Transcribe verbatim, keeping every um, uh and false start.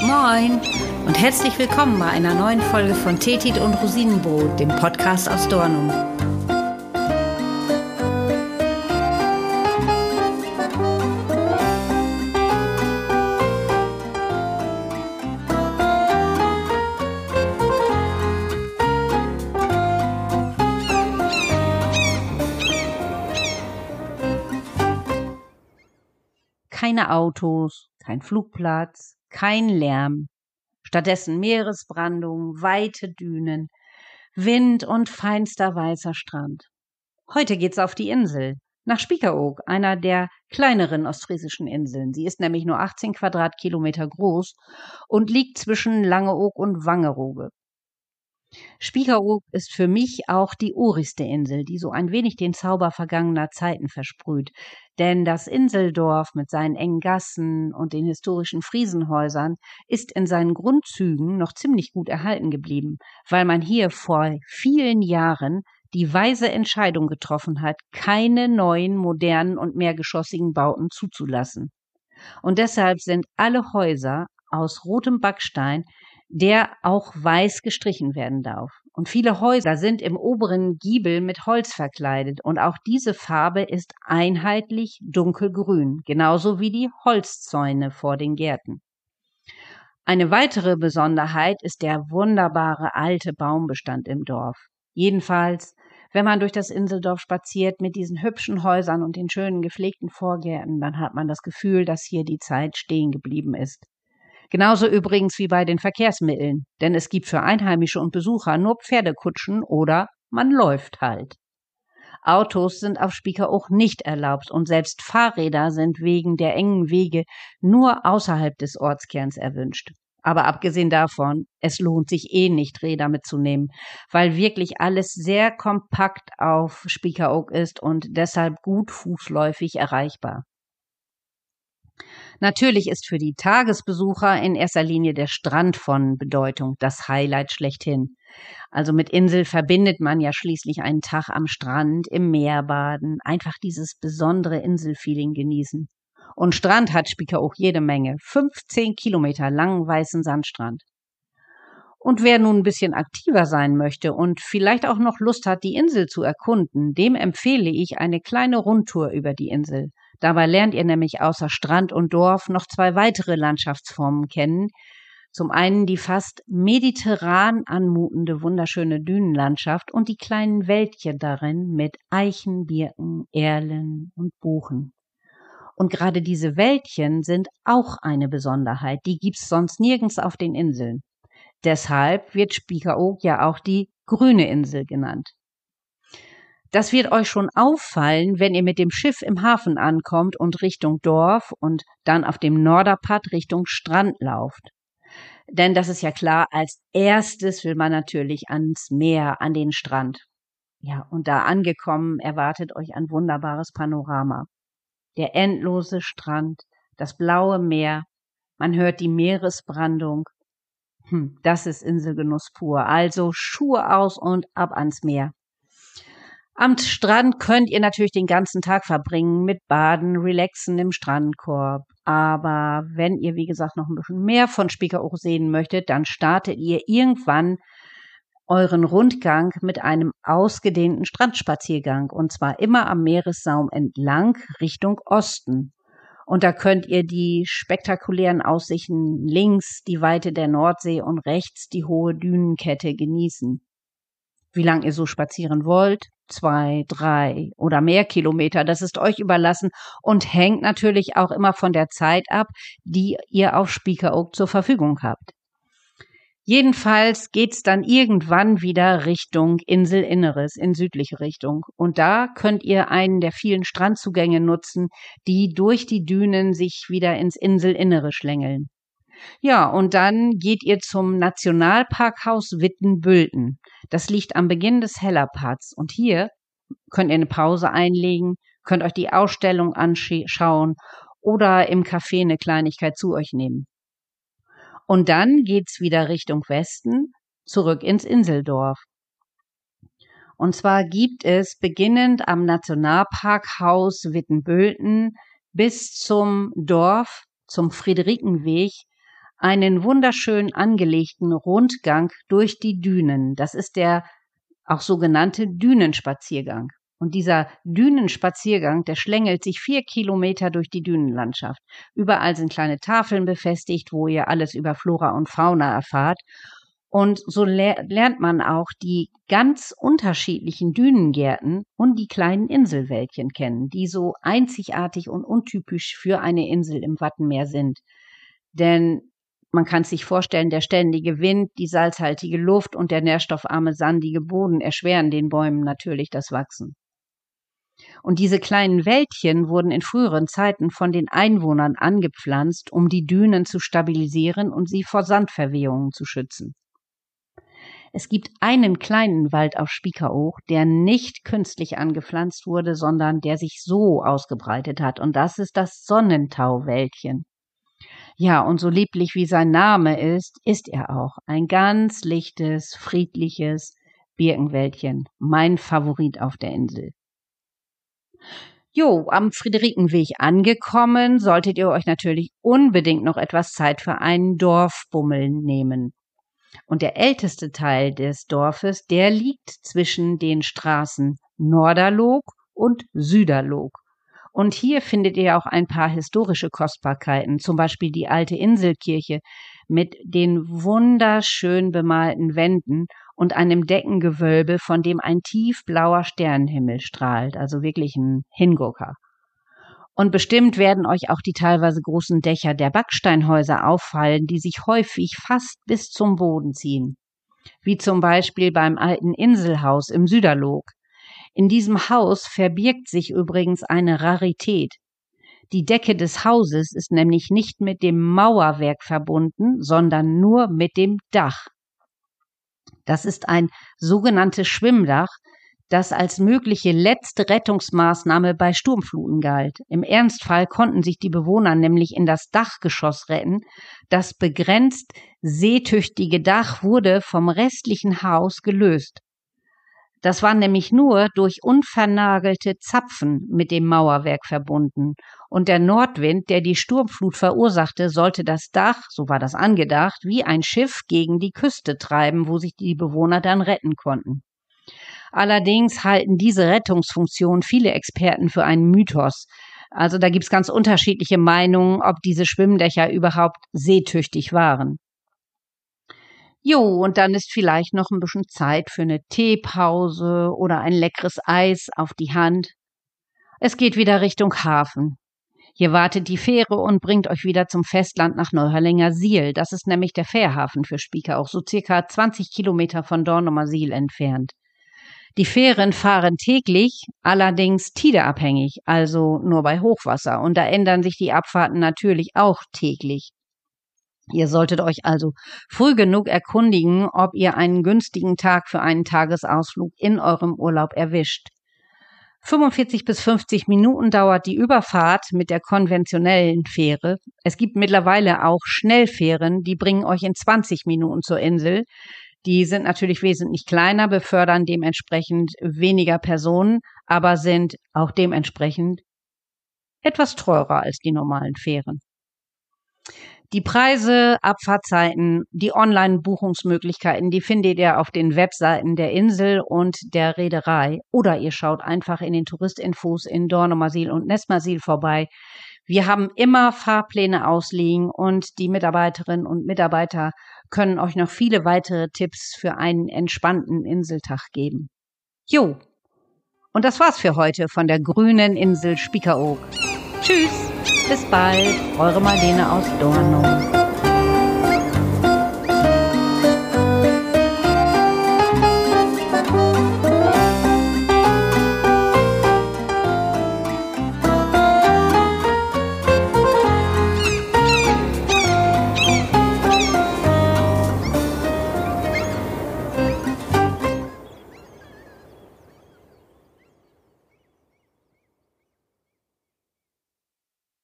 Moin und herzlich willkommen bei einer neuen Folge von Tetit und Rosinenbrot, dem Podcast aus Dornum. Keine Autos, kein Flugplatz, kein Lärm. Stattdessen Meeresbrandung, weite Dünen, Wind und feinster weißer Strand. Heute geht's auf die Insel, nach Spiekeroog, einer der kleineren ostfriesischen Inseln. Sie ist nämlich nur achtzehn Quadratkilometer groß und liegt zwischen Langeoog und Wangerooge. Spiekeroog ist für mich auch die urigste Insel, die so ein wenig den Zauber vergangener Zeiten versprüht. Denn das Inseldorf mit seinen engen Gassen und den historischen Friesenhäusern ist in seinen Grundzügen noch ziemlich gut erhalten geblieben, weil man hier vor vielen Jahren die weise Entscheidung getroffen hat, keine neuen, modernen und mehrgeschossigen Bauten zuzulassen. Und deshalb sind alle Häuser aus rotem Backstein, der auch weiß gestrichen werden darf. Und viele Häuser sind im oberen Giebel mit Holz verkleidet und auch diese Farbe ist einheitlich dunkelgrün, genauso wie die Holzzäune vor den Gärten. Eine weitere Besonderheit ist der wunderbare alte Baumbestand im Dorf. Jedenfalls, wenn man durch das Inseldorf spaziert mit diesen hübschen Häusern und den schönen gepflegten Vorgärten, dann hat man das Gefühl, dass hier die Zeit stehen geblieben ist. Genauso übrigens wie bei den Verkehrsmitteln, denn es gibt für Einheimische und Besucher nur Pferdekutschen oder man läuft halt. Autos sind auf Spiekeroog nicht erlaubt und selbst Fahrräder sind wegen der engen Wege nur außerhalb des Ortskerns erwünscht. Aber abgesehen davon, es lohnt sich eh nicht, Räder mitzunehmen, weil wirklich alles sehr kompakt auf Spiekeroog ist und deshalb gut fußläufig erreichbar. Natürlich ist für die Tagesbesucher in erster Linie der Strand von Bedeutung, das Highlight schlechthin. Also mit Insel verbindet man ja schließlich einen Tag am Strand, im Meer baden, einfach dieses besondere Inselfeeling genießen. Und Strand hat Spiekeroog jede Menge, fünfzehn Kilometer langen weißen Sandstrand. Und wer nun ein bisschen aktiver sein möchte und vielleicht auch noch Lust hat, die Insel zu erkunden, dem empfehle ich eine kleine Rundtour über die Insel. Dabei lernt ihr nämlich außer Strand und Dorf noch zwei weitere Landschaftsformen kennen. Zum einen die fast mediterran anmutende wunderschöne Dünenlandschaft und die kleinen Wäldchen darin mit Eichen, Birken, Erlen und Buchen. Und gerade diese Wäldchen sind auch eine Besonderheit, die gibt's sonst nirgends auf den Inseln. Deshalb wird Spiekeroog ja auch die grüne Insel genannt. Das wird euch schon auffallen, wenn ihr mit dem Schiff im Hafen ankommt und Richtung Dorf und dann auf dem Norderpad Richtung Strand lauft. Denn das ist ja klar, als erstes will man natürlich ans Meer, an den Strand. Ja, und da angekommen erwartet euch ein wunderbares Panorama. Der endlose Strand, das blaue Meer, man hört die Meeresbrandung. Hm, das ist Inselgenuss pur. Also Schuhe aus und ab ans Meer. Am Strand könnt ihr natürlich den ganzen Tag verbringen mit Baden, Relaxen im Strandkorb. Aber wenn ihr, wie gesagt, noch ein bisschen mehr von Spiekeroog sehen möchtet, dann startet ihr irgendwann euren Rundgang mit einem ausgedehnten Strandspaziergang. Und zwar immer am Meeressaum entlang Richtung Osten. Und da könnt ihr die spektakulären Aussichten links, die Weite der Nordsee und rechts die hohe Dünenkette genießen. Wie lang ihr so spazieren wollt, zwei, drei oder mehr Kilometer, das ist euch überlassen und hängt natürlich auch immer von der Zeit ab, die ihr auf Spiekeroog zur Verfügung habt. Jedenfalls geht's dann irgendwann wieder Richtung Inselinneres, in südliche Richtung. Und da könnt ihr einen der vielen Strandzugänge nutzen, die durch die Dünen sich wieder ins Inselinnere schlängeln. Ja, und dann geht ihr zum Nationalparkhaus Wittenbülten. Das liegt am Beginn des Hellerpads. Und hier könnt ihr eine Pause einlegen, könnt euch die Ausstellung anschauen oder im Café eine Kleinigkeit zu euch nehmen. Und dann geht's wieder Richtung Westen, zurück ins Inseldorf. Und zwar gibt es beginnend am Nationalparkhaus Wittenbülten bis zum Dorf, zum Friederikenweg, einen wunderschön angelegten Rundgang durch die Dünen. Das ist der auch sogenannte Dünenspaziergang. Und dieser Dünenspaziergang, der schlängelt sich vier Kilometer durch die Dünenlandschaft. Überall sind kleine Tafeln befestigt, wo ihr alles über Flora und Fauna erfahrt. Und so le- lernt man auch die ganz unterschiedlichen Dünengärten und die kleinen Inselwäldchen kennen, die so einzigartig und untypisch für eine Insel im Wattenmeer sind. Denn man kann sich vorstellen, der ständige Wind, die salzhaltige Luft und der nährstoffarme sandige Boden erschweren den Bäumen natürlich das Wachsen. Und diese kleinen Wäldchen wurden in früheren Zeiten von den Einwohnern angepflanzt, um die Dünen zu stabilisieren und sie vor Sandverwehungen zu schützen. Es gibt einen kleinen Wald auf Spiekeroog, der nicht künstlich angepflanzt wurde, sondern der sich so ausgebreitet hat. Und das ist das Sonnentauwäldchen. Ja, und so lieblich wie sein Name ist, ist er auch. Ein ganz lichtes, friedliches Birkenwäldchen. Mein Favorit auf der Insel. Jo, am Friederikenweg angekommen, solltet ihr euch natürlich unbedingt noch etwas Zeit für einen Dorfbummel nehmen. Und der älteste Teil des Dorfes, der liegt zwischen den Straßen Norderloog und Süderloog. Und hier findet ihr auch ein paar historische Kostbarkeiten, zum Beispiel die alte Inselkirche mit den wunderschön bemalten Wänden und einem Deckengewölbe, von dem ein tiefblauer Sternenhimmel strahlt, also wirklich ein Hingucker. Und bestimmt werden euch auch die teilweise großen Dächer der Backsteinhäuser auffallen, die sich häufig fast bis zum Boden ziehen. Wie zum Beispiel beim alten Inselhaus im Süderloog. In diesem Haus verbirgt sich übrigens eine Rarität. Die Decke des Hauses ist nämlich nicht mit dem Mauerwerk verbunden, sondern nur mit dem Dach. Das ist ein sogenanntes Schwimmdach, das als mögliche letzte Rettungsmaßnahme bei Sturmfluten galt. Im Ernstfall konnten sich die Bewohner nämlich in das Dachgeschoss retten. Das begrenzt seetüchtige Dach wurde vom restlichen Haus gelöst. Das war nämlich nur durch unvernagelte Zapfen mit dem Mauerwerk verbunden. Und der Nordwind, der die Sturmflut verursachte, sollte das Dach, so war das angedacht, wie ein Schiff gegen die Küste treiben, wo sich die Bewohner dann retten konnten. Allerdings halten diese Rettungsfunktion viele Experten für einen Mythos. Also da gibt's ganz unterschiedliche Meinungen, ob diese Schwimmdächer überhaupt seetüchtig waren. Jo, und dann ist vielleicht noch ein bisschen Zeit für eine Teepause oder ein leckeres Eis auf die Hand. Es geht wieder Richtung Hafen. Hier wartet die Fähre und bringt euch wieder zum Festland nach Neuherlinger-Siel. Das ist nämlich der Fährhafen für Spiekeroog, so circa zwanzig Kilometer von Dornumersiel entfernt. Die Fähren fahren täglich, allerdings tideabhängig, also nur bei Hochwasser. Und da ändern sich die Abfahrten natürlich auch täglich. Ihr solltet euch also früh genug erkundigen, ob ihr einen günstigen Tag für einen Tagesausflug in eurem Urlaub erwischt. fünfundvierzig bis fünfzig Minuten dauert die Überfahrt mit der konventionellen Fähre. Es gibt mittlerweile auch Schnellfähren, die bringen euch in zwanzig Minuten zur Insel. Die sind natürlich wesentlich kleiner, befördern dementsprechend weniger Personen, aber sind auch dementsprechend etwas teurer als die normalen Fähren. Die Preise, Abfahrtzeiten, die Online-Buchungsmöglichkeiten, die findet ihr auf den Webseiten der Insel und der Reederei. Oder ihr schaut einfach in den Touristinfos in Dornumersiel und Nessmersiel vorbei. Wir haben immer Fahrpläne ausliegen und die Mitarbeiterinnen und Mitarbeiter können euch noch viele weitere Tipps für einen entspannten Inseltag geben. Jo, und das war's für heute von der grünen Insel Spiekeroog. Tschüss, bis bald, eure Marlene aus Dornum.